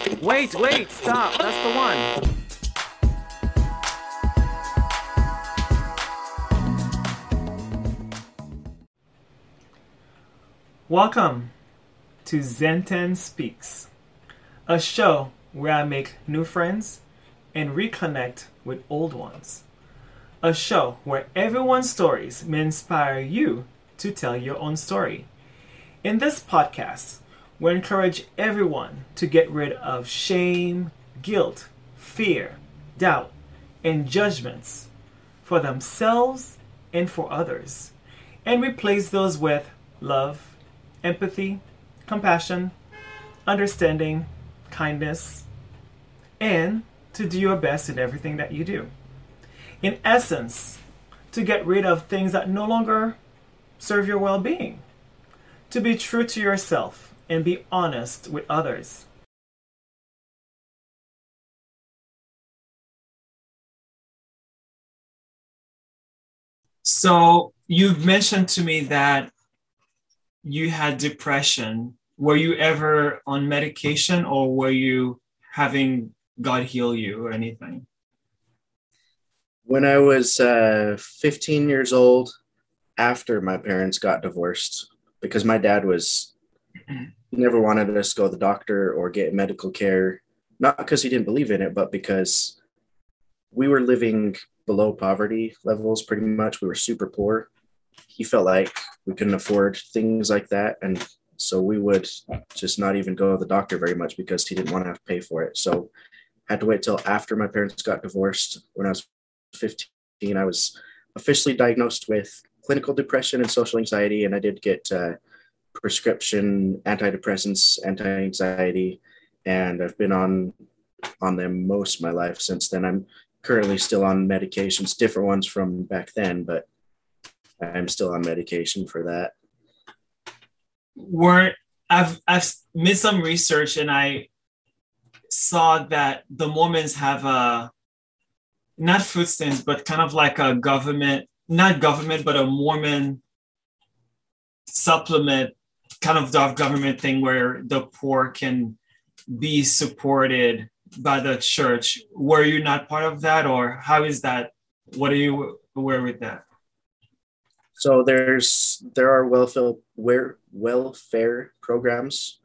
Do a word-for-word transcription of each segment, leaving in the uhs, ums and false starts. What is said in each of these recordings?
Wait, wait, stop. That's the one. Welcome to Zenten Speaks, a show where I make new friends and reconnect with old ones. A show where everyone's stories may inspire you to tell your own story. In this podcast, we encourage everyone to get rid of shame, guilt, fear, doubt, and judgments for themselves and for others, and replace those with love, empathy, compassion, understanding, kindness, and to do your best in everything that you do. In essence, to get rid of things that no longer serve your well-being. To be true to yourself and be honest with others. So you've mentioned to me that you had depression. Were you ever on medication, or were you having God heal you or anything? When I was uh, fifteen years old, after my parents got divorced, because my dad was, he never wanted us to go to the doctor or get medical care, not because he didn't believe in it, but because we were living below poverty levels pretty much. We were super poor. He felt like we couldn't afford things like that. And so we would just not even go to the doctor very much because he didn't want to have to pay for it. So I had to wait till after my parents got divorced. When I was fifteen, I was officially diagnosed with clinical depression and social anxiety, and I did get uh, prescription antidepressants, anti-anxiety, and I've been on on them most of my life since then. I'm currently still on medications, different ones from back then, but I'm still on medication for that. Were I've I've made some research, and I saw that the Mormons have a not food stamps, but kind of like a government, not government, but a Mormon supplement, kind of the government thing where the poor can be supported by the church. Were you not part of that, or how is that? What are you aware with that? So there's there are welfare welfare programs.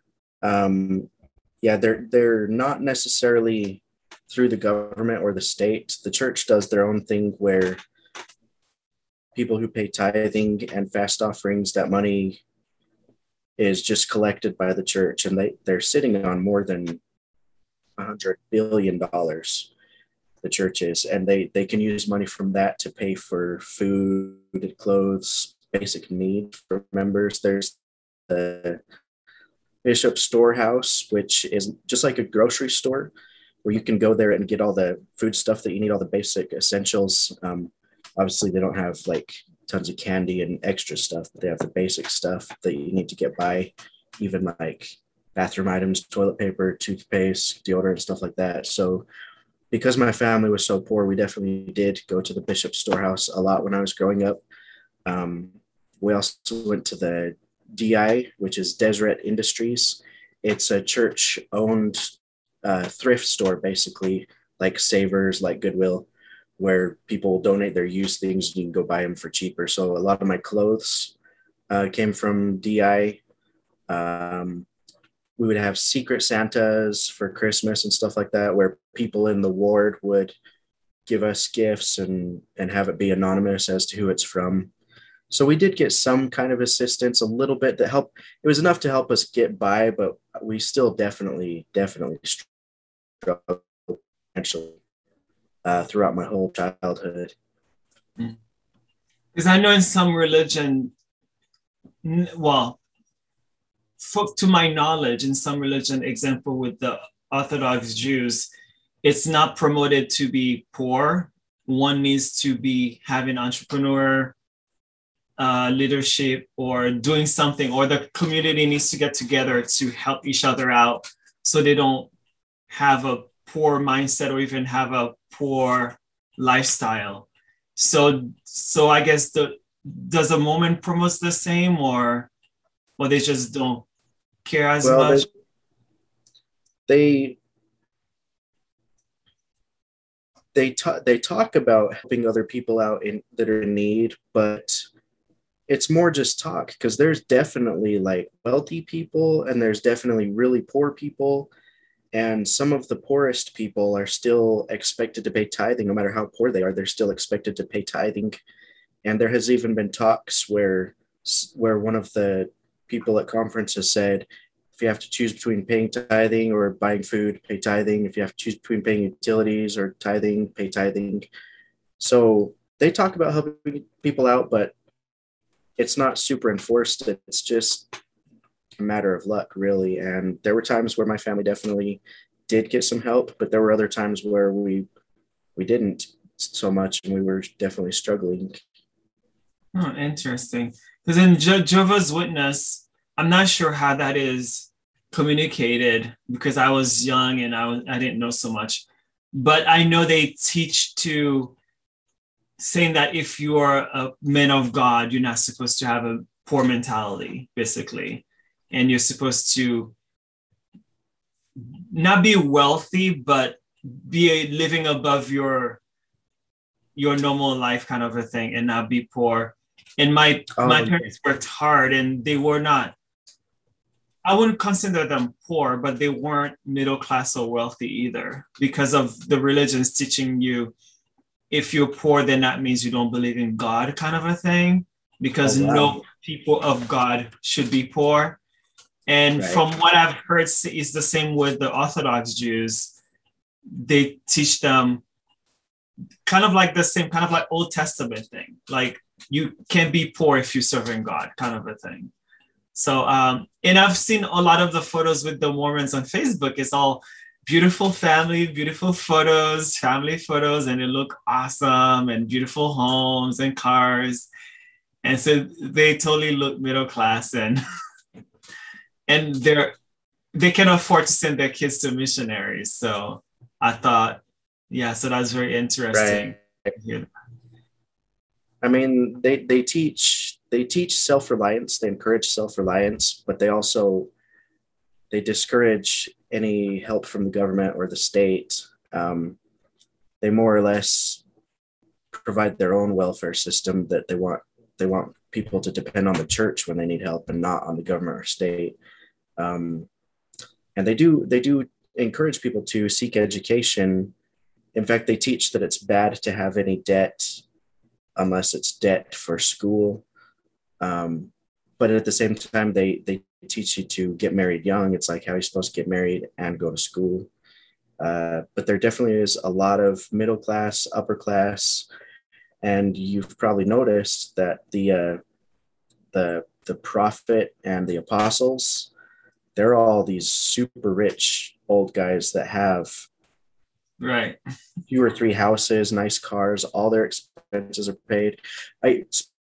Um, yeah, they're they're not necessarily through the government or the state. The church does their own thing where people who pay tithing and fast offerings, that money is just collected by the church, and they they're sitting on more than a hundred billion dollars. The churches, and they they can use money from that to pay for food, clothes, basic needs for members. There's the Bishop Storehouse, which is just like a grocery store where you can go there and get all the food stuff that you need, all the basic essentials. Um, obviously, they don't have like tons of candy and extra stuff, but they have the basic stuff that you need to get by, even like bathroom items, toilet paper, toothpaste, deodorant, stuff like that. So because my family was so poor, we definitely did go to the Bishop Storehouse a lot when I was growing up. Um, we also went to the D I, which is Deseret Industries. It's a church-owned uh, thrift store, basically, like Savers, like Goodwill, where people donate their used things and you can go buy them for cheaper. So a lot of my clothes uh, came from D I. Um, we would have secret Santas for Christmas and stuff like that, where people in the ward would give us gifts and, and have it be anonymous as to who it's from. So we did get some kind of assistance, a little bit that helped. It was enough to help us get by, but we still definitely, definitely struggled financially uh, throughout my whole childhood. Because I know in some religion, well, to my knowledge, in some religion, example with the Orthodox Jews, it's not promoted to be poor. One needs to be having entrepreneur uh, leadership or doing something, or the community needs to get together to help each other out so they don't have a poor mindset or even have a poor lifestyle. So, so I guess the does the moment promote the same, or or they just don't care as Well, much? they they talk they talk about helping other people out in that are in need, but it's more just talk, because there's definitely like wealthy people and there's definitely really poor people, and some of the poorest people are still expected to pay tithing. No matter how poor they are, they're still expected to pay tithing. And there has even been talks where where one of the people at conferences said, if you have to choose between paying tithing or buying food, pay tithing. If you have to choose between paying utilities or tithing, pay tithing. So they talk about helping people out, but it's not super enforced. It's just a matter of luck, really. And there were times where my family definitely did get some help, but there were other times where we we didn't so much, and we were definitely struggling. Oh, interesting. Because in Je- Jehovah's Witness, I'm not sure how that is communicated because I was young and I was, I didn't know so much. But I know they teach to saying that if you are a man of God, you're not supposed to have a poor mentality, basically. And you're supposed to not be wealthy, but be a, living above your your normal life kind of a thing and not be poor. And my um, my parents worked hard and they were not, I wouldn't consider them poor, but they weren't middle class or wealthy either, because of the religions teaching you if you're poor, then that means you don't believe in God kind of a thing, because oh, wow. no people of God should be poor. And right. from what I've heard, it's the same with the Orthodox Jews. They teach them kind of like the same, kind of like Old Testament thing. Like you can be poor if you serve in God kind of a thing. So, um, and I've seen a lot of the photos with the Mormons on Facebook. It's all beautiful family, beautiful photos, family photos, and they look awesome, and beautiful homes and cars. And so they totally look middle class, and and they're they can afford to send their kids to missionaries. So I thought, yeah, so that's very interesting. Right. I mean, they they teach they teach self-reliance, they encourage self-reliance, but they also they discourage any help from the government or the state. Um, they more or less provide their own welfare system that they want. They want people to depend on the church when they need help and not on the government or state. Um, and they do they do encourage people to seek education. In fact, they teach that it's bad to have any debt unless it's debt for school. Um, but at the same time, they they teach you to get married young. It's like how you're supposed to get married and go to school. Uh, but there definitely is a lot of middle class, upper class, and you've probably noticed that the uh, the the prophet and the apostles, they're all these super rich old guys that have right two or three houses, nice cars, all their expenses are paid. I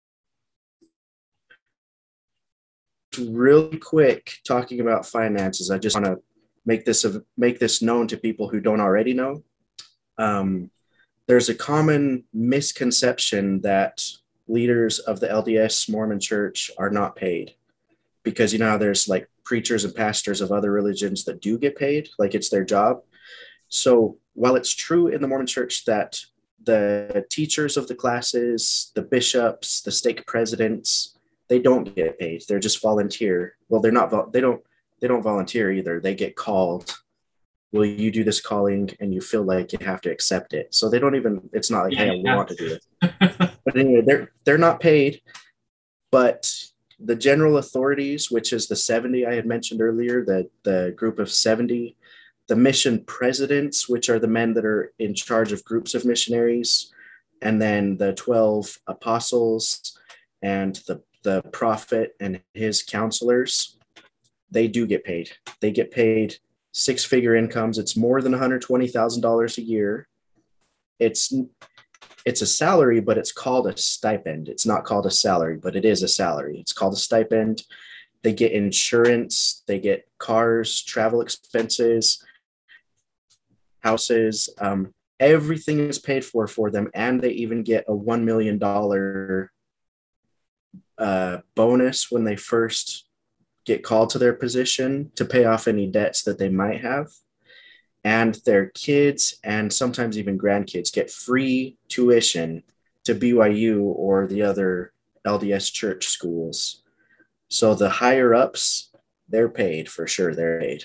really quick talking about finances. I just want to make this a, make this known to people who don't already know. Um, there's a common misconception that leaders of the L D S Mormon Church are not paid, because you know how there's like preachers and pastors of other religions that do get paid, like it's their job. So while it's true in the Mormon Church that the teachers of the classes, the bishops, the stake presidents, they don't get paid. They're just volunteer. Well, they're not, they don't, they don't volunteer either. They get called. Will you do this calling? And you feel like you have to accept it. So they don't even, it's not like, yeah, hey, I want to do it. But anyway, they're, they're not paid, but the general authorities, which is the seventy I had mentioned earlier, the, the group of seventy, the mission presidents, which are the men that are in charge of groups of missionaries, and then the twelve apostles and the, the prophet and his counselors, they do get paid. They get paid six-figure incomes. It's more than one hundred twenty thousand dollars a year. It's it's a salary, but it's called a stipend. It's not called a salary, but it is a salary. It's called a stipend. They get insurance. They get cars, travel expenses, houses. Um, everything is paid for for them, and they even get a one million dollars uh, bonus when they first get called to their position to pay off any debts that they might have. and their kids and sometimes even grandkids get free tuition to B Y U or the other L D S church schools. So the higher ups, they're paid for sure. They're paid.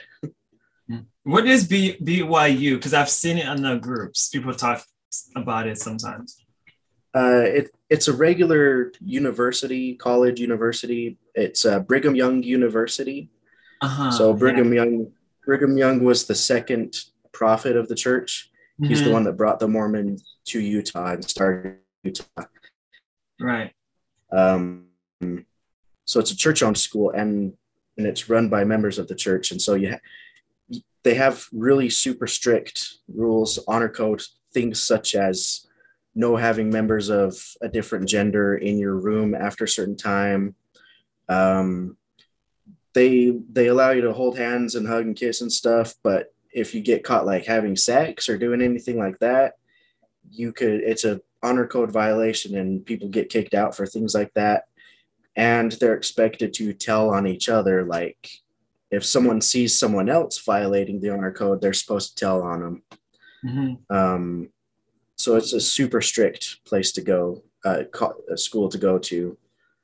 What is B- BYU? Because I've seen it on the groups. People talk about it sometimes. Uh, it, it's a regular university, college university. It's uh, Brigham Young University. So Uh-huh. Yeah. Brigham Young, Brigham Young was the second prophet of the church. He's the Mm-hmm. one that brought the Mormons to Utah and started Utah. Right. Um, so it's a church-owned school, and and it's run by members of the church. And so you ha- they have really super strict rules, honor code, things such as no having members of a different gender in your room after a certain time. Um, they they allow you to hold hands and hug and kiss and stuff, but if you get caught like having sex or doing anything like that, you could it's a honor code violation and people get kicked out for things like that. And they're expected to tell on each other, like if someone sees someone else violating the honor code, they're supposed to tell on them. Mm-hmm. Um, so it's a super strict place to go, uh, a school to go to.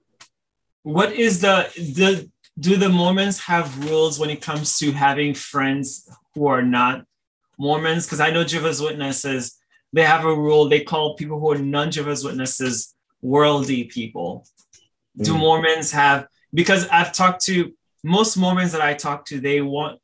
What is the the do the Mormons have rules when it comes to having friends who are not Mormons? Because I know Jehovah's Witnesses, they have a rule. They call people who are non-Jehovah's Witnesses worldly people. Do Mm. Mormons have, because I've talked to most Mormons that I talk to, they want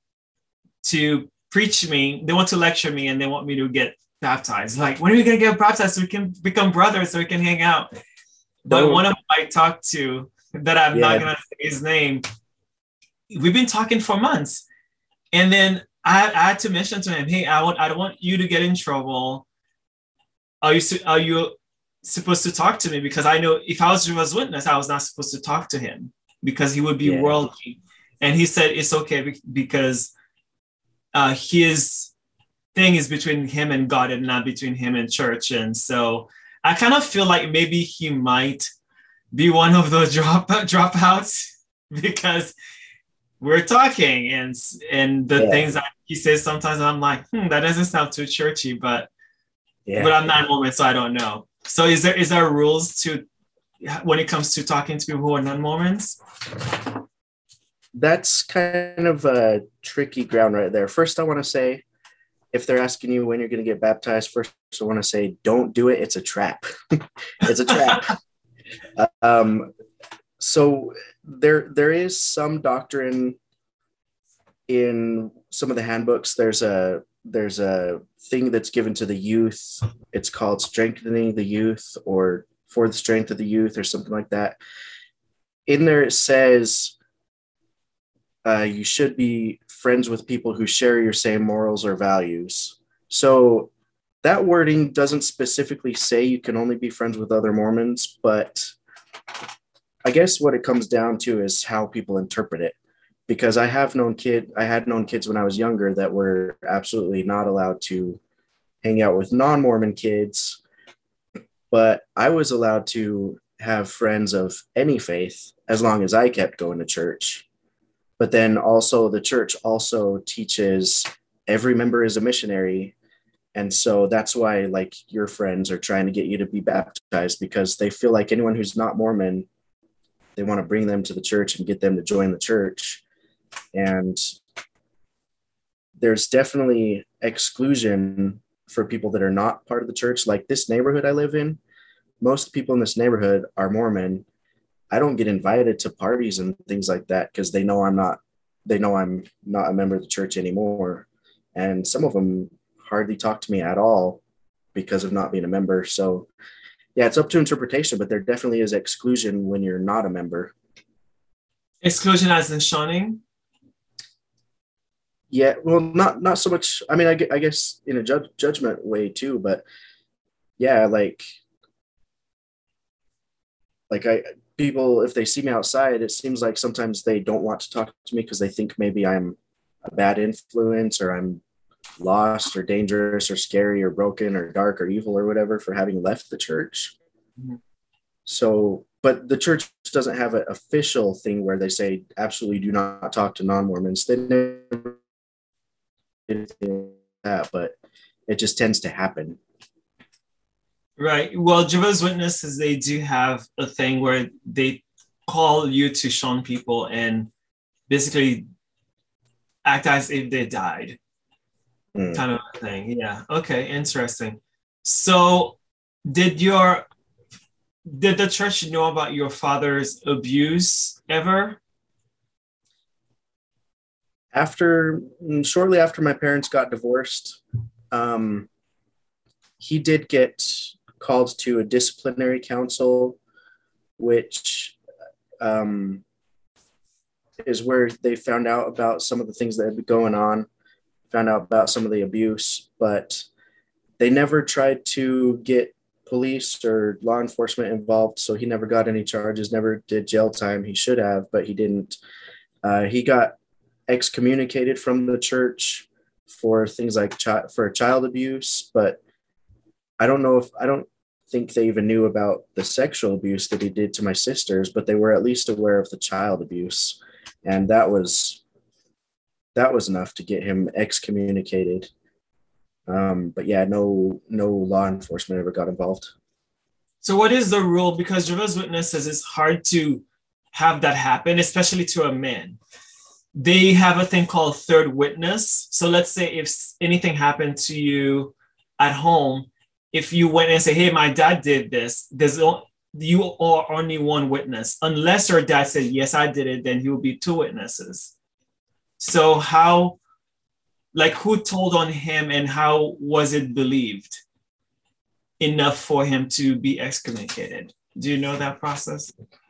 to preach me, they want to lecture me, and they want me to get baptized. Like, when are we going to get baptized so we can become brothers, so we can hang out? But Don't, one of them I talked to, that I'm yeah, not going to say his name, we've been talking for months. And then I, I had to mention to him, hey, I, want, I don't want you to get in trouble. Are you, are you supposed to talk to me? Because I know if I was Jehovah's Witness, I was not supposed to talk to him because he would be yeah. worldly. And he said it's okay because uh, his thing is between him and God and not between him and church. And so I kind of feel like maybe he might be one of those drop dropouts because we're talking and and the Yeah. things that he says sometimes I'm like, hmm, that doesn't sound too churchy, but Yeah. but I'm not Mormon, so I don't know. So is there is there rules to when it comes to talking to people who are non-Mormons? That's kind of a tricky ground right there. First, I want to say, if they're asking you when you're going to get baptized, first I want to say, don't do it. It's a trap. It's a trap. um, so there there is some doctrine in some of the handbooks. There's a there's a thing that's given to the youth. It's called strengthening the youth or for the strength of the youth or something like that. In there it says uh, you should be friends with people who share your same morals or values. So that wording doesn't specifically say you can only be friends with other Mormons, but I guess what it comes down to is how people interpret it. Because I have known kid, I had known kids when I was younger that were absolutely not allowed to hang out with non-Mormon kids, but I was allowed to have friends of any faith as long as I kept going to church. But then also the church also teaches every member is a missionary. And so that's why like your friends are trying to get you to be baptized because they feel like anyone who's not Mormon, they want to bring them to the church and get them to join the church. And there's definitely exclusion for people that are not part of the church. Like this neighborhood I live in, most people in this neighborhood are Mormon. I don't get invited to parties and things like that because they know I'm not, they know I'm not a member of the church anymore. And some of them hardly talk to me at all because of not being a member. So yeah, it's up to interpretation, but there definitely is exclusion when you're not a member. Exclusion as in shunning? Yeah, well, not not so much. I mean, I, I guess in a ju- judgment way too, but yeah, like like I people if they see me outside, it seems like sometimes they don't want to talk to me because they think maybe I'm a bad influence or I'm lost or dangerous or scary or broken or dark or evil or whatever for having left the church. Mm-hmm. So, but the church doesn't have an official thing where they say absolutely do not talk to non-Mormons. They never did anything that, but it just tends to happen. Right. Well, Jehovah's Witnesses, they do have a thing where they call you to shun people and basically act as if they died, mm. kind of thing. Yeah. Okay. Interesting. So, did your did the church know about your father's abuse ever? After shortly after my parents got divorced, um, he did get called to a disciplinary council, which um, is where they found out about some of the things that had been going on, found out about some of the abuse, but they never tried to get police or law enforcement involved. So he never got any charges, never did jail time. He should have, but he didn't. Uh, he got excommunicated from the church for things like chi- for child abuse, but I don't know if, I don't think they even knew about the sexual abuse that he did to my sisters, but they were at least aware of the child abuse. And that was, that was enough to get him excommunicated. Um, but yeah, no, no law enforcement ever got involved. So what is the rule? Because Jehovah's Witnesses, it's hard to have that happen, especially to a man. They have a thing called third witness. So let's say if anything happened to you at home, if you went and say, hey, my dad did this, there's you are only one witness. Unless your dad said, yes, I did it, then he will be two witnesses. So how, like who told on him and how was it believed enough for him to be excommunicated? Do you know that process?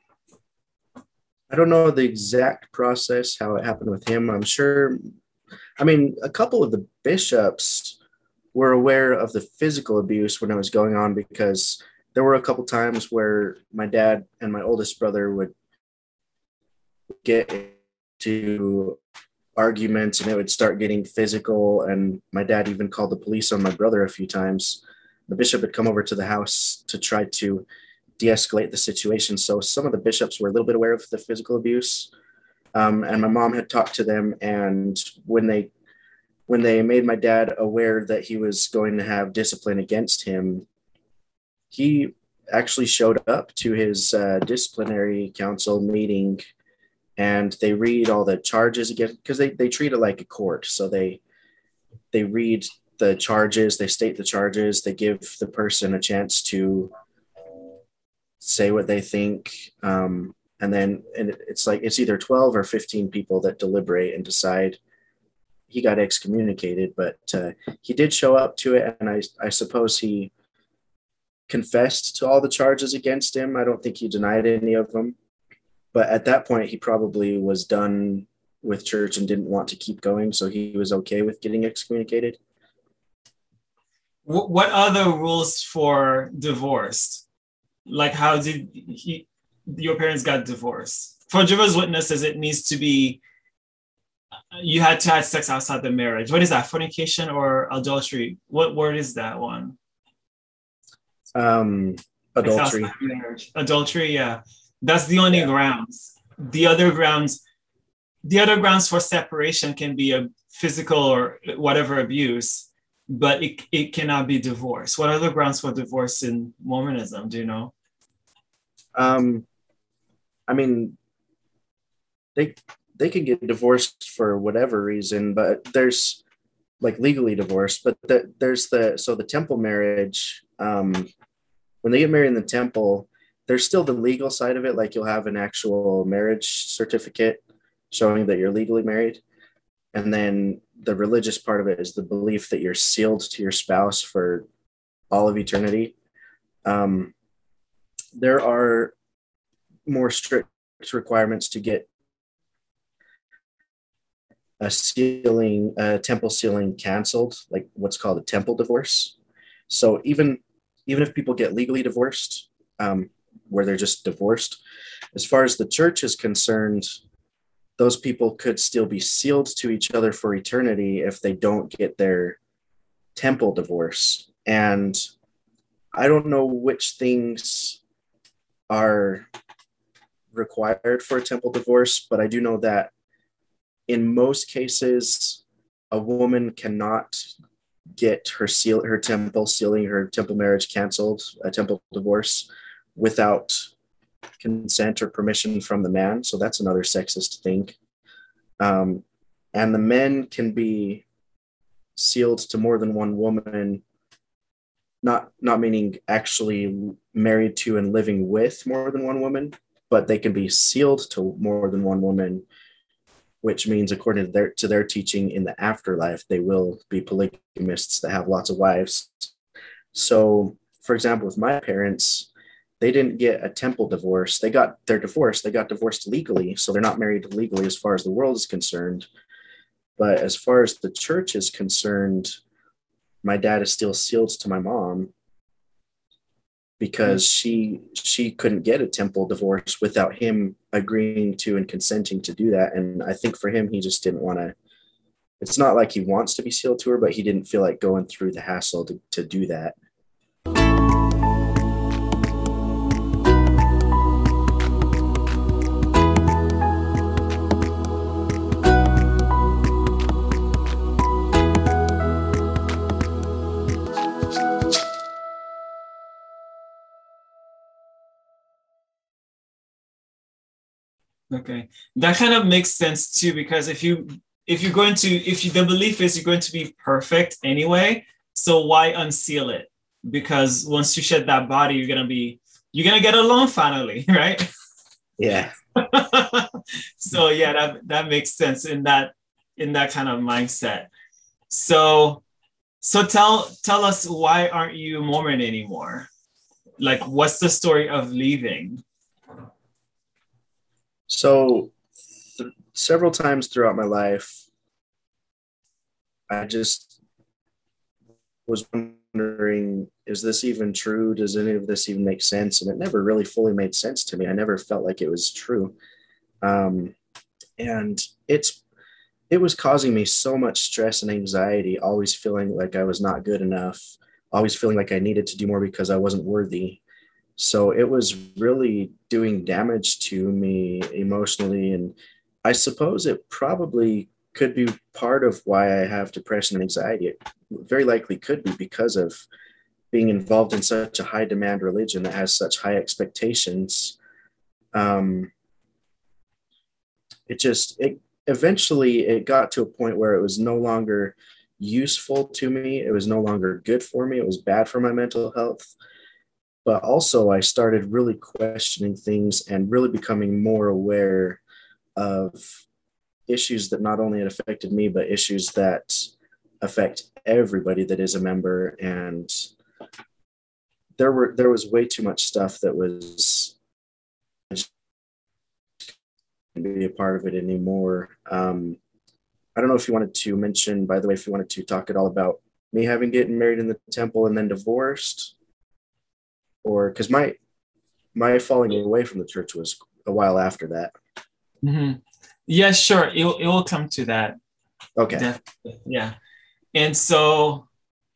I don't know the exact process, how it happened with him. I'm sure, I mean, a couple of the bishops were aware of the physical abuse when it was going on, because there were a couple times where my dad and my oldest brother would get to arguments and it would start getting physical. And my dad even called the police on my brother a few times. The bishop had come over to the house to try to de-escalate the situation. So some of the bishops were a little bit aware of the physical abuse. Um, and my mom had talked to them. And when they when they made my dad aware that he was going to have discipline against him, he actually showed up to his uh, disciplinary council meeting, and they read all the charges again, because they, they treat it like a court. So they they read the charges, they state the charges, they give the person a chance to say what they think. Um, and then and it's like, it's either twelve or fifteen people that deliberate and decide. He got excommunicated, but uh, he did show up to it. And I, I suppose he confessed to all the charges against him. I don't think he denied any of them. But at that point, he probably was done with church and didn't want to keep going. So he was okay with getting excommunicated. What are the rules for divorce? Like, how did he, your parents got divorced? For Jehovah's Witnesses, it needs to be, you had to have sex outside the marriage. What is that? Fornication or adultery? What word is that one? Um, adultery. Adultery, yeah. That's the only yeah. grounds. The other grounds, the other grounds for separation can be a physical or whatever abuse, but it, it cannot be divorce. What are the grounds for divorce in Mormonism? Do you know? Um, I mean, they they can get divorced for whatever reason, but there's like legally divorced, but the, there's the, so the temple marriage, um, when they get married in the temple, there's still the legal side of it. Like you'll have an actual marriage certificate showing that you're legally married. And then the religious part of it is the belief that you're sealed to your spouse for all of eternity. Um, there are more strict requirements to get a sealing, a temple sealing canceled, like what's called a temple divorce. So even, even if people get legally divorced, um, where they're just divorced, as far as the church is concerned, those people could still be sealed to each other for eternity if they don't get their temple divorce. And I don't know which things are required for a temple divorce, but I do know that in most cases, a woman cannot get her seal her temple sealing her temple marriage canceled, a temple divorce, without consent or permission from the man. So that's another sexist thing. Um, and the men can be sealed to more than one woman, not not meaning actually married to and living with more than one woman, but they can be sealed to more than one woman, which means according to their to their teaching in the afterlife, they will be polygamists that have lots of wives. So, for example, with my parents, they didn't get a temple divorce. They got their divorce. They got divorced legally, so they're not married legally as far as the world is concerned. But as far as the church is concerned, my dad is still sealed to my mom because she she couldn't get a temple divorce without him agreeing to and consenting to do that. And I think for him, he just didn't want to. It's not like he wants to be sealed to her, but he didn't feel like going through the hassle to, to do that. Okay, that kind of makes sense too, because if you if you're going to if you, the belief is you're going to be perfect anyway, so why unseal it? Because once you shed that body, you're gonna be you're gonna get along finally, right? Yeah. So yeah, that that makes sense in that in that kind of mindset. So so tell tell us, why aren't you Mormon anymore? Like, what's the story of leaving? So th- several times throughout my life, I just was wondering, is this even true? Does any of this even make sense? And it never really fully made sense to me. I never felt like it was true. Um, and it's it was causing me so much stress and anxiety, always feeling like I was not good enough, always feeling like I needed to do more because I wasn't worthy. So it was really doing damage to me emotionally. And I suppose it probably could be part of why I have depression and anxiety. It very likely could be because of being involved in such a high demand religion that has such high expectations. Um, it just, it eventually it got to a point where it was no longer useful to me. It was no longer good for me. It was bad for my mental health. But also I started really questioning things and really becoming more aware of issues that not only affected me, but issues that affect everybody that is a member. And there were there was way too much stuff that was be a part of it anymore. Um, I don't know if you wanted to mention, by the way, if you wanted to talk at all about me having getting married in the temple and then divorced, or because my my falling away from the church was a while after that. Mm-hmm. Yeah, sure. It it will come to that. Okay. Definitely. Yeah. And so,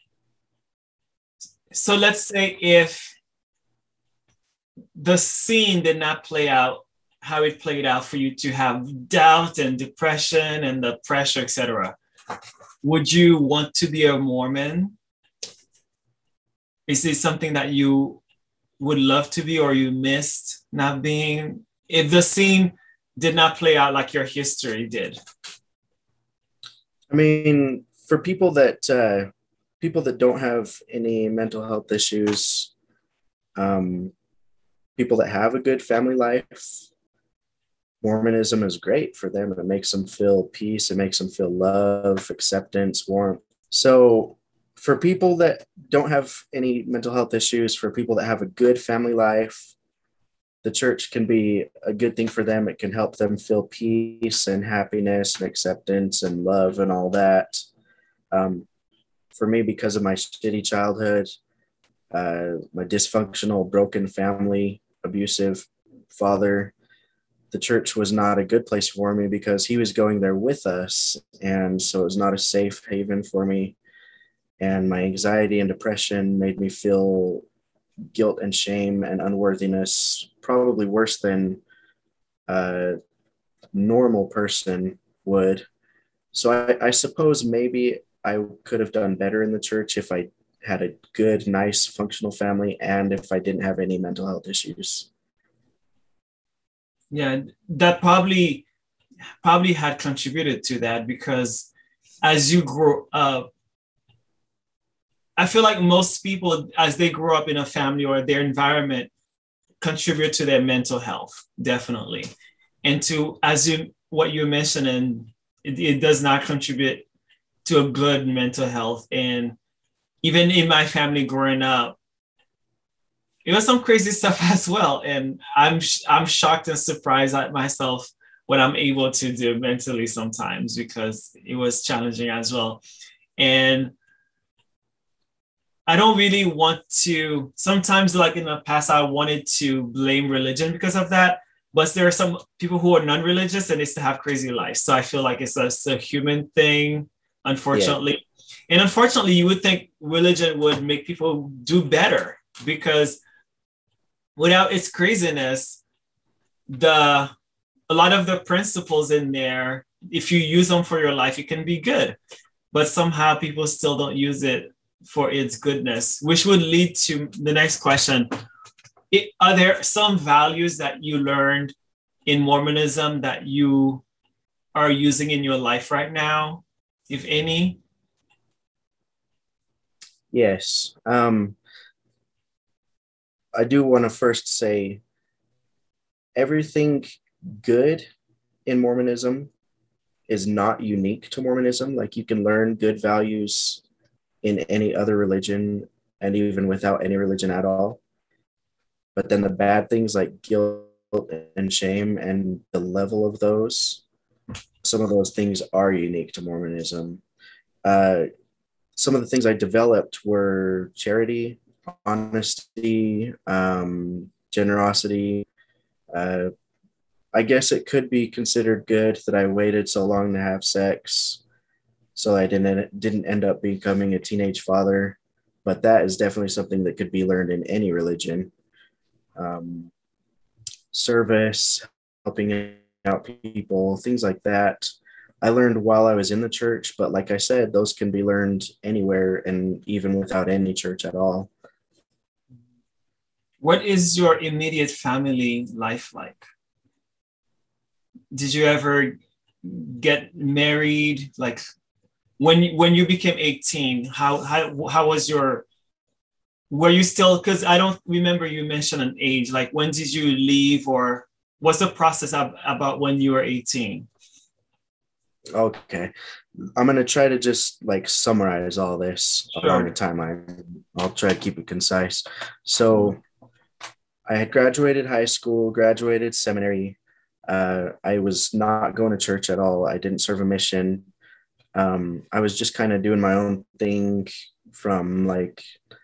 so let's say if the scene did not play out how it played out for you to have doubt and depression and the pressure, et cetera, would you want to be a Mormon? Is it something that you would love to be, or you missed not being, if the scene did not play out like your history did? I mean, for people that uh, people that don't have any mental health issues, um, people that have a good family life, Mormonism is great for them. It makes them feel peace. It makes them feel love, acceptance, warmth. So for people that don't have any mental health issues, for people that have a good family life, the church can be a good thing for them. It can help them feel peace and happiness and acceptance and love and all that. Um, for me, because of my shitty childhood, uh, my dysfunctional, broken family, abusive father, the church was not a good place for me because he was going there with us. And so it was not a safe haven for me. And my anxiety and depression made me feel guilt and shame and unworthiness, probably worse than a normal person would. So I, I suppose maybe I could have done better in the church if I had a good, nice, functional family, and if I didn't have any mental health issues. Yeah, that probably probably had contributed to that because as you grow up, I feel like most people, as they grow up in a family or their environment, contribute to their mental health, definitely. And to, as you, what you're mentioning, it, it does not contribute to a good mental health. And even in my family growing up, it was some crazy stuff as well. And I'm, I'm shocked and surprised at myself what I'm able to do mentally sometimes because it was challenging as well. And I don't really want to, sometimes like in the past, I wanted to blame religion because of that. But there are some people who are non-religious and they still have crazy lives. So I feel like it's a, it's a human thing, unfortunately. Yeah. And unfortunately, you would think religion would make people do better because without its craziness, the a lot of the principles in there, if you use them for your life, it can be good. But somehow people still don't use it for its goodness, which would lead to the next question. It, are there some values that you learned in Mormonism that you are using in your life right now, if any? Yes. Um, I do want to first say everything good in Mormonism is not unique to Mormonism. Like you can learn good values in any other religion and even without any religion at all. But then the bad things like guilt and shame and the level of those, some of those things are unique to Mormonism. Uh, some of the things I developed were charity, honesty, um, generosity. Uh, I guess it could be considered good that I waited so long to have sex, so I didn't didn't end up becoming a teenage father. But that is definitely something that could be learned in any religion. Um, service, helping out people, things like that. I learned while I was in the church, but like I said, those can be learned anywhere and even without any church at all. What is your immediate family life like? Did you ever get married? Like when when you became eighteen, how how how was your were you still, because I don't remember you mentioned an age, like when did you leave or what's the process of, about when you were eighteen? Okay. I'm going to try to just like summarize all this Sure. along the timeline. I'll try to keep it concise. So I had graduated high school, graduated seminary. Uh, I was not going to church at all. I didn't serve a mission. Um, I was just kind of doing my own thing from like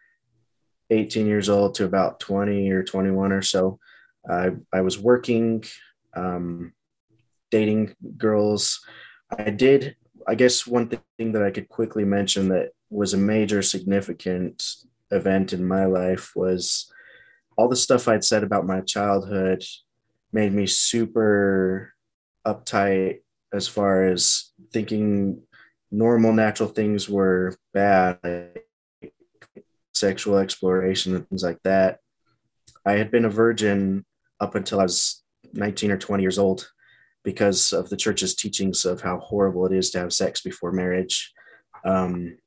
eighteen years old to about twenty or twenty-one or so. I, I was working, um, dating girls. I did, I guess one thing that I could quickly mention that was a major significant event in my life was all the stuff I'd said about my childhood made me super uptight as far as thinking normal, natural things were bad, like sexual exploration and things like that. I had been a virgin up until I was nineteen or twenty years old because of the church's teachings of how horrible it is to have sex before marriage. Um,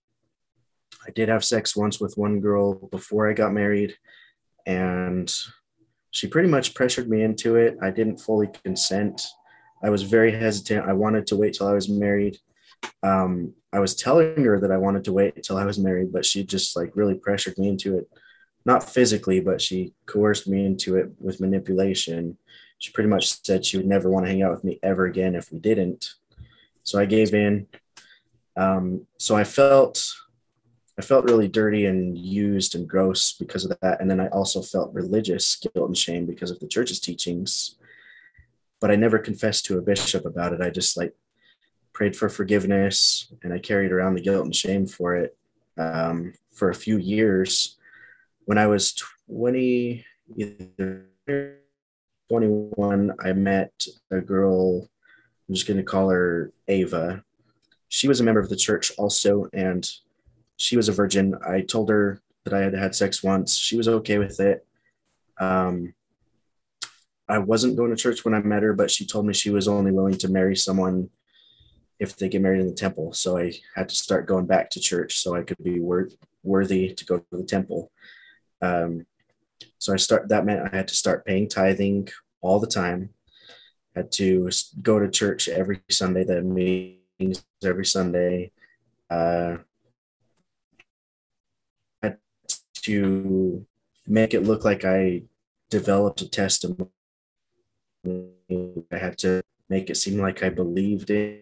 I did have sex once with one girl before I got married, and she pretty much pressured me into it. I didn't fully consent. I was very hesitant. I wanted to wait till I was married. Um, I was telling her that I wanted to wait until I was married, but she just like really pressured me into it. Not physically, but she coerced me into it with manipulation. She pretty much said she would never want to hang out with me ever again if we didn't. So I gave in. Um, so I felt I felt really dirty and used and gross because of that. And then I also felt religious guilt and shame because of the church's teachings. But I never confessed to a bishop about it. I just like prayed for forgiveness and I carried around the guilt and shame for it um, for a few years. When I was twenty, either twenty-one, I met a girl, I'm just going to call her Ava. she was a member of the church also, and she was a virgin. I told her that I had had sex once. She was okay with it. Um, I wasn't going to church when I met her, but she told me she was only willing to marry someone if they get married in the temple. So I had to start going back to church so I could be wor- worthy to go to the temple. Um, so I start that meant I had to start paying tithing all the time. Had to go to church every Sunday, the meetings every Sunday. Uh, had to make it look like I developed a testimony. I had to make it seem like I believed it.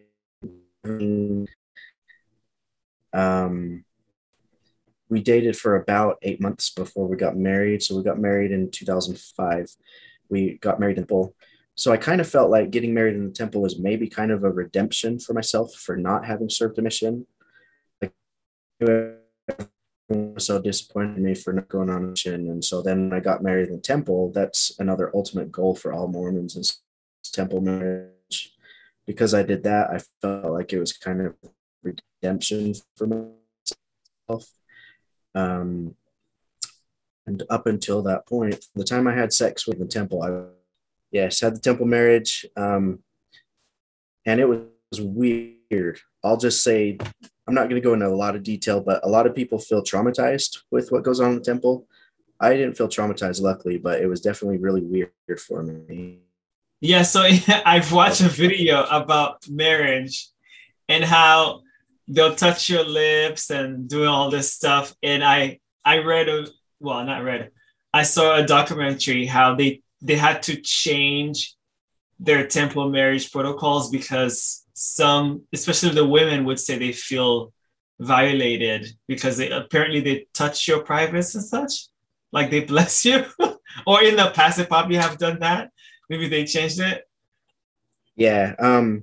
Um, we dated for about eight months before we got married. So we got married in two thousand five. We got married in the temple. So I kind of felt like getting married in the temple was maybe kind of a redemption for myself for not having served a mission. Like, so disappointed me for not going on a mission. And so then I got married in the temple. That's another ultimate goal for all Mormons is temple marriage. Because I did that, I felt like it was kind of redemption for myself. Um, and up until that point, the time I had sex with the temple, I yes had the temple marriage, um, and it was weird. I'll just say I'm not going to go into a lot of detail, but a lot of people feel traumatized with what goes on in the temple. I didn't feel traumatized, luckily, but it was definitely really weird for me. Yeah, so I've watched a video about marriage and how they'll touch your lips and doing all this stuff. And I I read a well, not read. I saw a documentary how they they had to change their temple marriage protocols because some, especially the women, would say they feel violated because they apparently they touch your privates and such, like they bless you. Or in the past, they probably have done that. Maybe they changed it. Yeah. Um,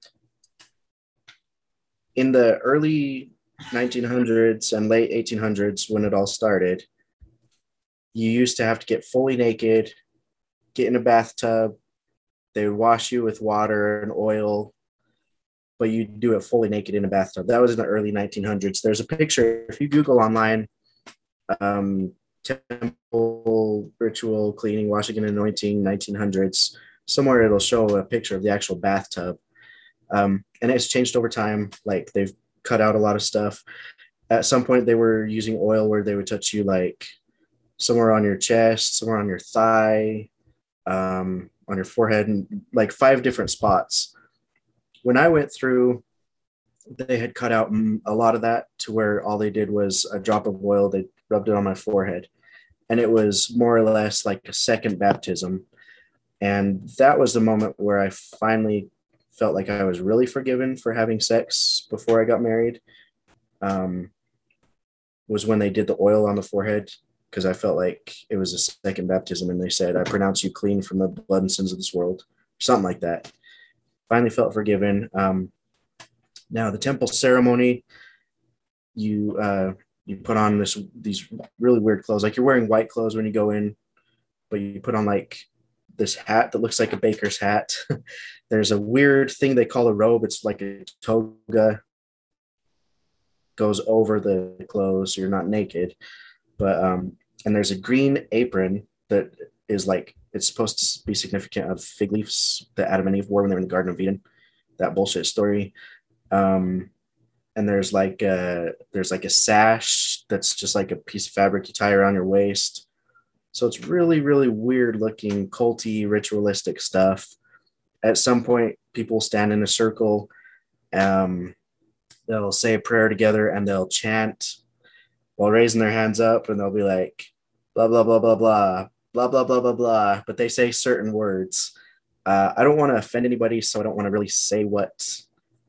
in the early nineteen hundreds and late eighteen hundreds, when it all started, you used to have to get fully naked, get in a bathtub. They would wash you with water and oil, but you do it fully naked in a bathtub. That was in the early nineteen hundreds. There's a picture, if you Google online, um, temple ritual cleaning, washing and anointing, nineteen hundreds, somewhere it'll show a picture of the actual bathtub. Um, and it's changed over time. Like they've cut out a lot of stuff. At some point, they were using oil where they would touch you like somewhere on your chest, somewhere on your thigh, um, on your forehead, and like five different spots. When I went through, they had cut out a lot of that to where all they did was a drop of oil. They rubbed it on my forehead, and it was more or less like a second baptism. And that was the moment where I finally felt like I was really forgiven for having sex before I got married. Um, was when they did the oil on the forehead, because I felt like it was a second baptism, and they said, "I pronounce you clean from the blood and sins of this world," something like that. Finally felt forgiven. Um, now the temple ceremony, you uh, you put on this these really weird clothes, like you're wearing white clothes when you go in, but you put on like this hat that looks like a baker's hat. There's a weird thing they call a robe. It's like a toga, goes over the clothes, so you're not naked. But um, and there's a green apron that is like, it's supposed to be significant of fig leaves that Adam and Eve wore when they were in the Garden of Eden. That bullshit story. Um, and there's like a, there's like a sash that's just like a piece of fabric you tie around your waist. So it's really, really weird looking, culty, ritualistic stuff. At some point, people stand in a circle. Um, they'll say a prayer together and they'll chant while raising their hands up, and they'll be like, blah, blah, blah, blah, blah, blah, blah, blah, blah, blah. But they say certain words. Uh, I don't want to offend anybody, so I don't want to really say what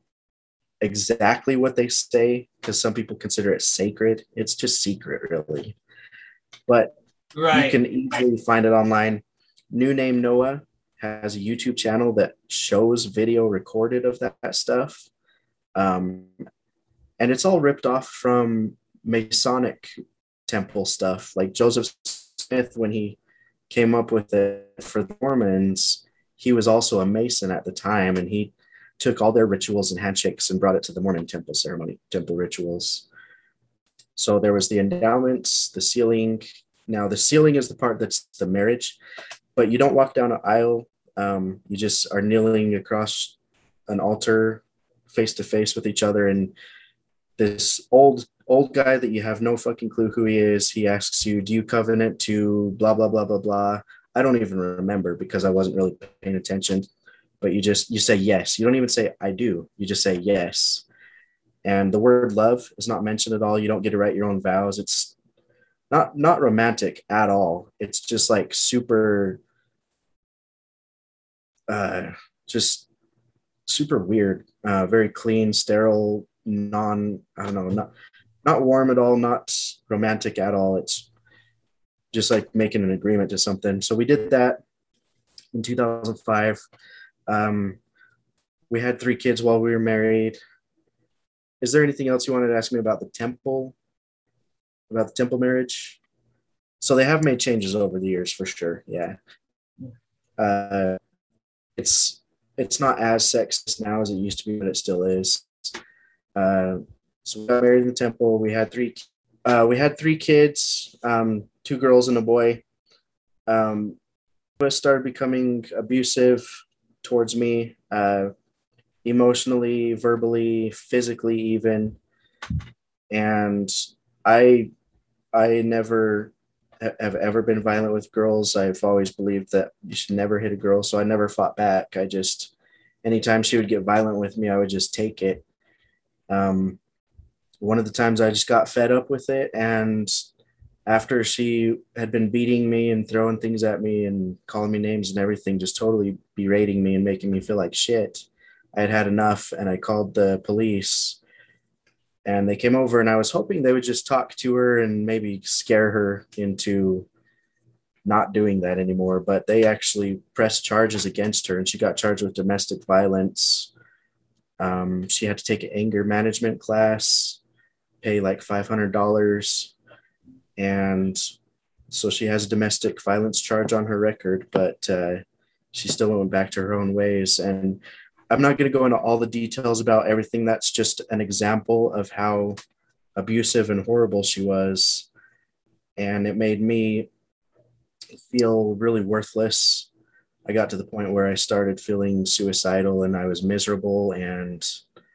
exactly what they say, because some people consider it sacred. It's just secret, really. But you Right. can easily find it online. New Name Noah has a YouTube channel that shows video recorded of that, that stuff. Um, and it's all ripped off from Masonic temple stuff. Like Joseph Smith, when he came up with it for the Mormons, he was also a Mason at the time, and he took all their rituals and handshakes and brought it to the morning temple ceremony, temple rituals. So there was the endowments, the sealing. Now the sealing is the part that's the marriage, but you don't walk down an aisle. Um, you just are kneeling across an altar face to face with each other. And this old, old guy that you have no fucking clue who he is, he asks you, do you covenant to blah, blah, blah, blah, blah. I don't even remember because I wasn't really paying attention, but you just, you say yes. You don't even say I do. You just say yes. And the word love is not mentioned at all. You don't get to write your own vows. It's not, not romantic at all. It's just like super, uh, just super weird, uh, very clean, sterile, non, I don't know, not, not warm at all, not romantic at all. It's just like making an agreement to something. So we did that in two thousand five. Um, we had three kids while we were married. Is there anything else you wanted to ask me about the temple, about the temple marriage? So they have made changes over the years for sure. Yeah. Uh, it's, it's not as sexist now as it used to be, but it still is. Uh, so we got married in the temple. We had three, uh, we had three kids, um, two girls and a boy. Um, started becoming abusive towards me, uh, emotionally, verbally, physically, even. And I, I never have ever been violent with girls. I've always believed that you should never hit a girl. So I never fought back. I just, anytime she would get violent with me, I would just take it. Um, one of the times I just got fed up with it. And after she had been beating me and throwing things at me and calling me names and everything, just totally berating me and making me feel like shit, I had had enough, and I called the police, and they came over, and I was hoping they would just talk to her and maybe scare her into not doing that anymore. But they actually pressed charges against her, and she got charged with domestic violence. Um, she had to take an anger management class, pay like five hundred dollars. And so she has a domestic violence charge on her record, but uh, she still went back to her own ways. And I'm not going to go into all the details about everything. That's just an example of how abusive and horrible she was. And it made me feel really worthless. I got to the point where I started feeling suicidal, and I was miserable, and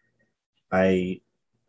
I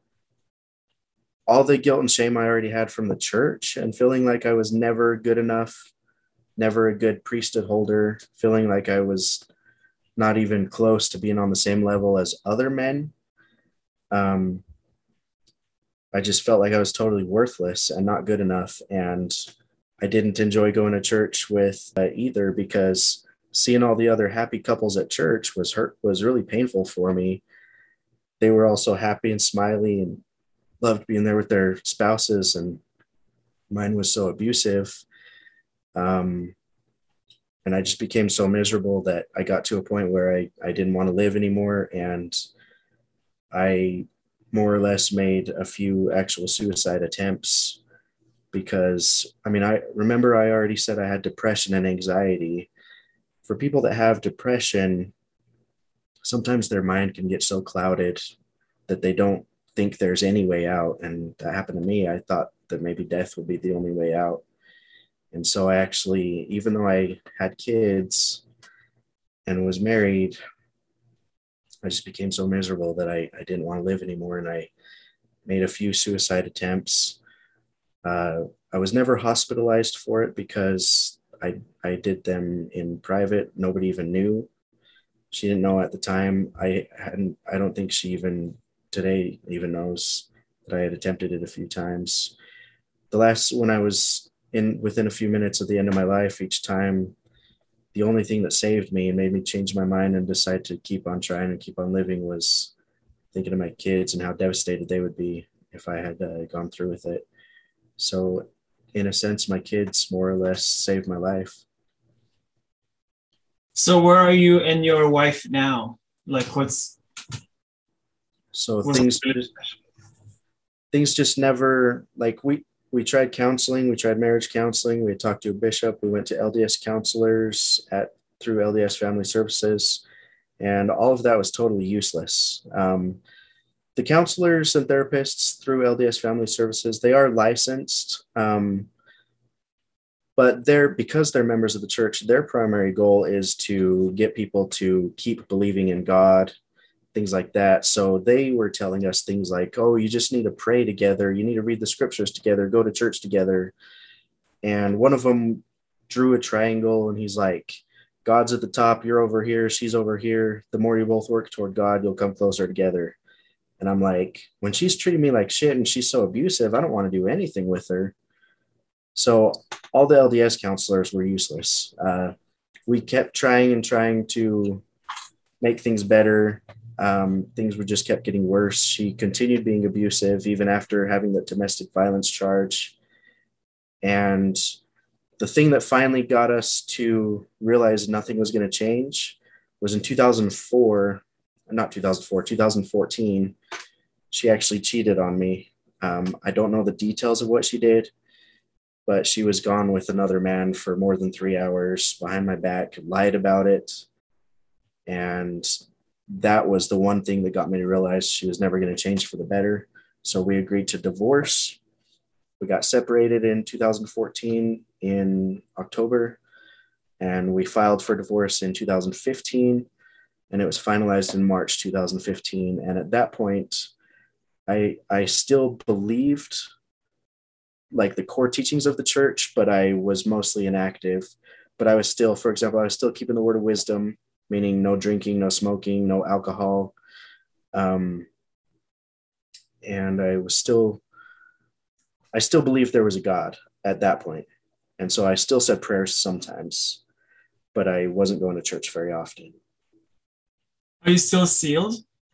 all the guilt and shame I already had from the church, and feeling like I was never good enough, never a good priesthood holder, feeling like I was not even close to being on the same level as other men. Um, I just felt like I was totally worthless and not good enough. And I didn't enjoy going to church with uh, either, because seeing all the other happy couples at church was hurt, was really painful for me. They were all so happy and smiley and loved being there with their spouses, and mine was so abusive. Um, and I just became so miserable that I got to a point where I, I didn't want to live anymore. And I more or less made a few actual suicide attempts, because, I mean, I remember I already said I had depression and anxiety. For people that have depression, sometimes their mind can get so clouded that they don't think there's any way out. And that happened to me. I thought that maybe death would be the only way out. And so I actually, even though I had kids and was married, I just became so miserable that I, I didn't want to live anymore. And I made a few suicide attempts. Uh, I was never hospitalized for it because I, I did them in private. Nobody even knew. She didn't know at the time. I hadn't, I don't think she even today even knows that I had attempted it a few times. The last, when I was in within a few minutes of the end of my life, each time, the only thing that saved me and made me change my mind and decide to keep on trying and keep on living was thinking of my kids and how devastated they would be if I had uh, gone through with it. So in a sense, my kids more or less saved my life. So where are you and your wife now? Like what's... So what's things, things just never, like we, we tried counseling, we tried marriage counseling, we talked to a bishop, we went to L D S counselors at through L D S Family Services, And all of that was totally useless. Um, the counselors and therapists through L D S Family Services, they are licensed, um, but they're because they're members of the church, their primary goal is to get people to keep believing in God, things like that. So they were telling us things like, oh, you just need to pray together, you need to read the scriptures together, go to church together. And one of them drew a triangle and he's like, God's at the top, you're over here, she's over here. The more you both work toward God, you'll come closer together. And I'm like, when she's treating me like shit and she's so abusive, I don't want to do anything with her. So all the L D S counselors were useless. Uh, we kept trying and trying to make things better. Um, things were just kept getting worse. She continued being abusive even after having the domestic violence charge. And the thing that finally got us to realize nothing was going to change was in two thousand four, not two thousand four, two thousand fourteen, she actually cheated on me. Um, I don't know the details of what she did, but she was gone with another man for more than three hours behind my back, lied about it. And that was the one thing that got me to realize she was never going to change for the better. So we agreed to divorce. We got separated in two thousand fourteen in October, and we filed for divorce in two thousand fifteen, and it was finalized in March two thousand fifteen. And at that point, I I still believed like the core teachings of the church, but I was mostly inactive. But I was still, for example, I was still keeping the word of wisdom, meaning no drinking, no smoking, no alcohol. Um, and I was still, I still believed there was a God at that point. And so I still said prayers sometimes, but I wasn't going to church very often. Are you still sealed?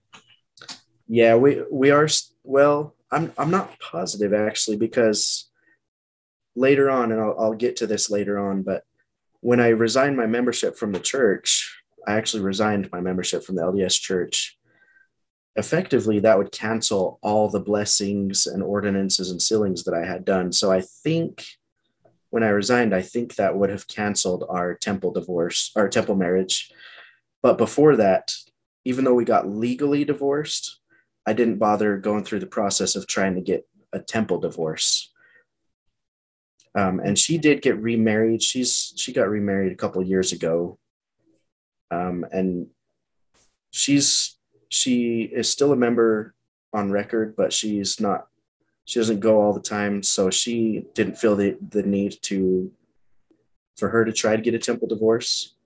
Yeah, we, we are. Well, I'm, I'm not positive actually, because later on, and I'll, I'll get to this later on, but when I resigned my membership from the church, I actually resigned my membership from the L D S church. Effectively, that would cancel all the blessings and ordinances and sealings that I had done. So I think when I resigned, I think that would have canceled our temple divorce, our temple marriage. But before that, even though we got legally divorced, I didn't bother going through the process of trying to get a temple divorce. Um, and she did get remarried. She's she got remarried a couple of years ago. Um, and she's she is still a member on record, but she's not, she doesn't go all the time. So she didn't feel the, the need to, for her to try to get a temple divorce.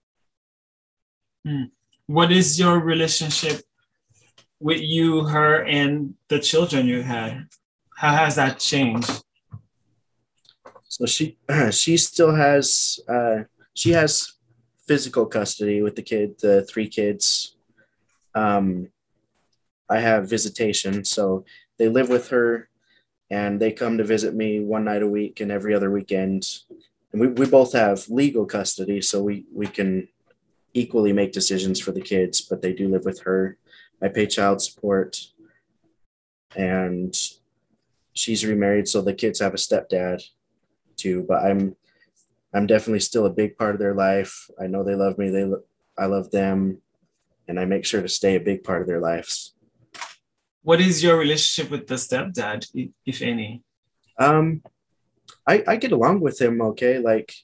Hmm. What is your relationship with you, her, and the children you had? How has that changed? So she, she still has, uh, she has physical custody with the kid, the three kids. Um, I have visitation, so they live with her and they come to visit me one night a week and every other weekend. And we, we both have legal custody, so we, we can equally make decisions for the kids, but they do live with her. I pay child support, and she's remarried, so the kids have a stepdad too, but I'm I'm definitely still a big part of their life. I know they love me, they I love them, and I make sure to stay a big part of their lives. What is your relationship with the stepdad, if any? Um, I, I get along with him okay. Like,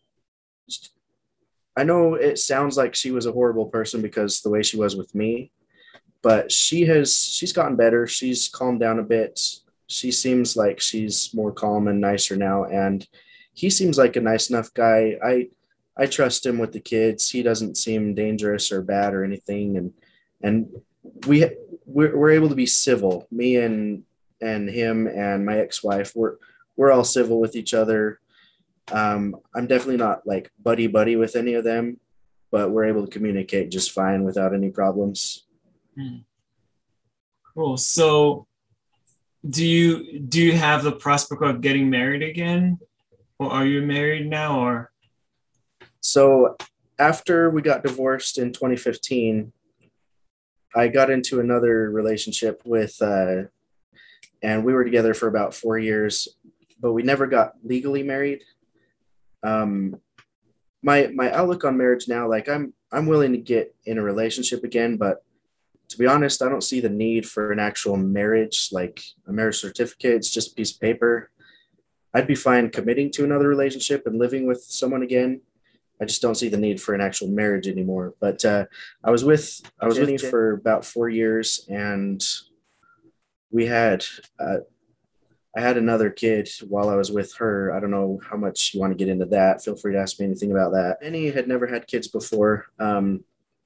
I know it sounds like she was a horrible person because the way she was with me, but she has, she's gotten better. She's calmed down a bit. She seems like she's more calm and nicer now. And he seems like a nice enough guy. I, I trust him with the kids. He doesn't seem dangerous or bad or anything. And, and we, we're, we're able to be civil. Me and, and him and my ex-wife, we're, we're all civil with each other. Um, I'm definitely not like buddy buddy with any of them, but we're able to communicate just fine without any problems. Hmm. Cool. So do you, do you have the prospect of getting married again? Or are you married now, or? So after we got divorced in twenty fifteen, I got into another relationship with, uh, and we were together for about four years, but we never got legally married. Um, my, my outlook on marriage now, like I'm, I'm willing to get in a relationship again, but to be honest, I don't see the need for an actual marriage, like a marriage certificate. It's just a piece of paper. I'd be fine committing to another relationship and living with someone again. I just don't see the need for an actual marriage anymore. But uh, I was with I was with Jenny for about four years, and we had uh, I had another kid while I was with her. I don't know how much you want to get into that. Feel free to ask me anything about that. Jenny had never had kids before. Um,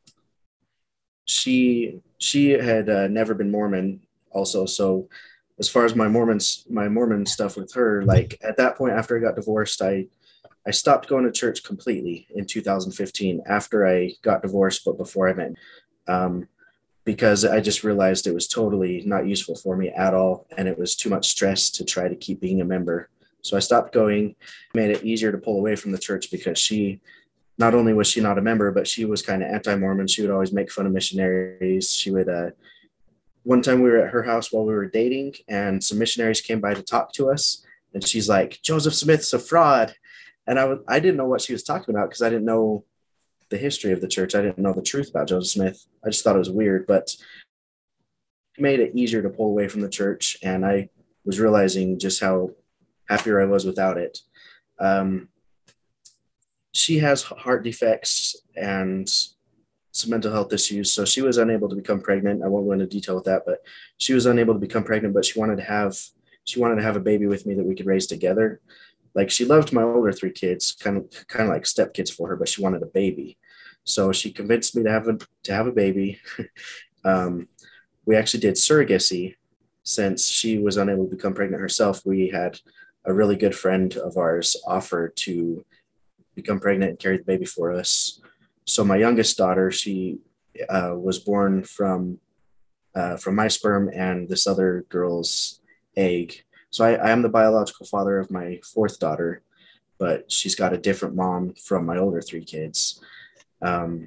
she she had uh, never been Mormon also, so as far as my Mormons, my Mormon stuff with her, like at that point after I got divorced, I I stopped going to church completely in two thousand fifteen after I got divorced, but before I met, um, because I just realized it was totally not useful for me at all, and it was too much stress to try to keep being a member. So I stopped going. Made it easier to pull away from the church because she, not only was she not a member, but she was kind of anti-Mormon. She would always make fun of missionaries. She would. Uh, one time we were at her house while we were dating, and some missionaries came by to talk to us, and she's like, "Joseph Smith's a fraud." And I, w- I didn't know what she was talking about because I didn't know the history of the church. I didn't know the truth about Joseph Smith. I just thought it was weird, but it made it easier to pull away from the church. And I was realizing just how happier I was without it. Um, she has heart defects and some mental health issues. So she was unable to become pregnant. I won't go into detail with that, but she was unable to become pregnant, but she wanted to have, she wanted to have a baby with me that we could raise together. Like she loved my older three kids, kind of kind of like stepkids for her, but she wanted a baby. So she convinced me to have a to have a baby. um, we actually did surrogacy since she was unable to become pregnant herself. We had a really good friend of ours offer to become pregnant and carry the baby for us. So my youngest daughter, she uh, was born from uh, from my sperm and this other girl's egg. So I, I am the biological father of my fourth daughter, but she's got a different mom from my older three kids. Um,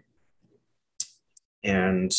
and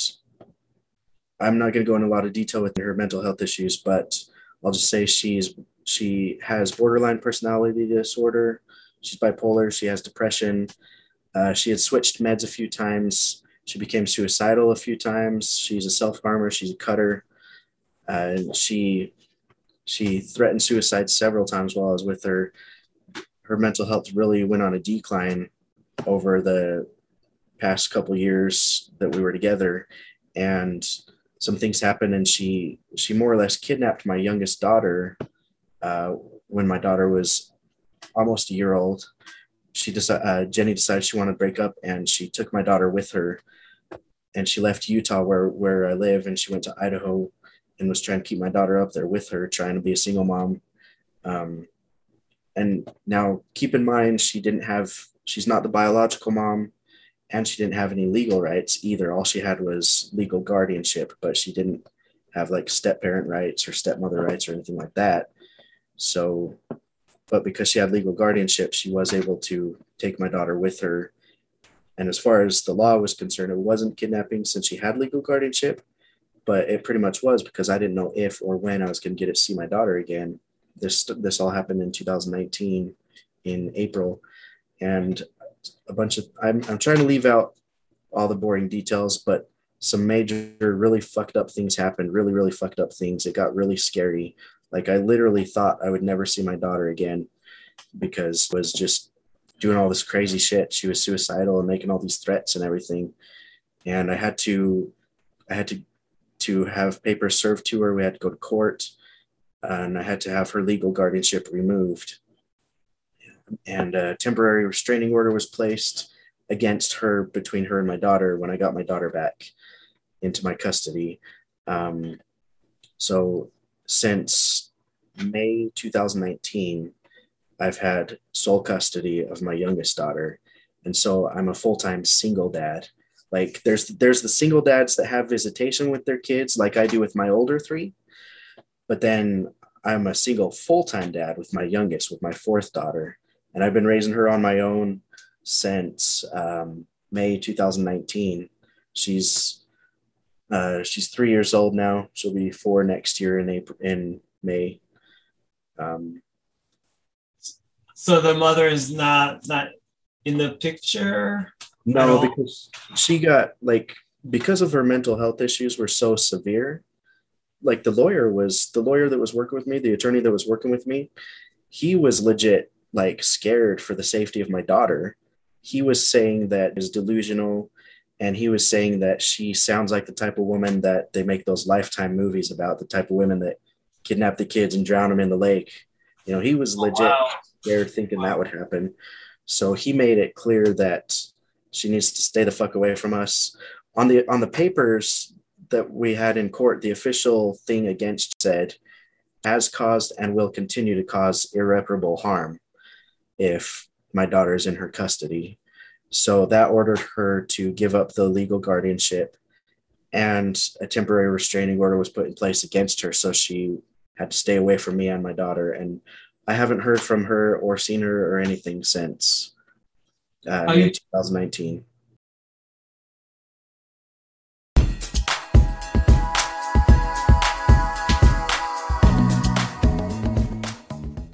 I'm not going to go into a lot of detail with her mental health issues, but I'll just say she's she has borderline personality disorder. She's bipolar. She has depression. Uh, she had switched meds a few times. She became suicidal a few times. She's a self-harmer. She's a cutter. Uh, and she She threatened suicide several times while I was with her. Her mental health really went on a decline over the past couple years that we were together. And some things happened, and she she more or less kidnapped my youngest daughter uh, when my daughter was almost a year old. She decided, uh, Jenny decided she wanted to break up, and she took my daughter with her, and she left Utah where, where I live, and she went to Idaho and was trying to keep my daughter up there with her, trying to be a single mom. Um, and now keep in mind, she didn't have, she's not the biological mom, and she didn't have any legal rights either. All she had was legal guardianship, but she didn't have like step parent rights or stepmother rights or anything like that. So, but because she had legal guardianship, she was able to take my daughter with her. And as far as the law was concerned, it wasn't kidnapping since she had legal guardianship, but it pretty much was because I didn't know if or when I was going to get to see my daughter again. This this all happened in two thousand nineteen in April, and a bunch of I'm I'm trying to leave out all the boring details, but some major really fucked up things happened. Really, really fucked up things. It got really scary. Like I literally thought I would never see my daughter again because I was just doing all this crazy shit. She was suicidal and making all these threats and everything, and I had to I had to to have papers served to her. We had to go to court, and I had to have her legal guardianship removed. And a temporary restraining order was placed against her between her and my daughter when I got my daughter back into my custody. Um, so since May two thousand nineteen, I've had sole custody of my youngest daughter. And so I'm a full-time single dad. Like there's there's the single dads that have visitation with their kids, like I do with my older three. But then I'm a single full-time dad with my youngest, with my fourth daughter. And I've been raising her on my own since um, May two thousand nineteen. She's uh, she's three years old now. She'll be four next year in April, in May. Um, so the mother is not not in the picture. at No, all? because she got like because of her mental health issues were so severe. Like the lawyer was the lawyer that was working with me, the attorney that was working with me, he was legit like scared for the safety of my daughter. He was saying that is delusional, and he was saying that she sounds like the type of woman that they make those Lifetime movies about, the type of women that kidnap the kids and drown them in the lake. You know, he was Oh legit wow. scared thinking that Wow. would happen. So he made it clear that she needs to stay the fuck away from us. On the on the papers that we had in court, the official thing against said has caused and will continue to cause irreparable harm if my daughter is in her custody. So that ordered her to give up the legal guardianship, and a temporary restraining order was put in place against her. So she had to stay away from me and my daughter. And I haven't heard from her or seen her or anything since uh, Are May you twenty nineteen.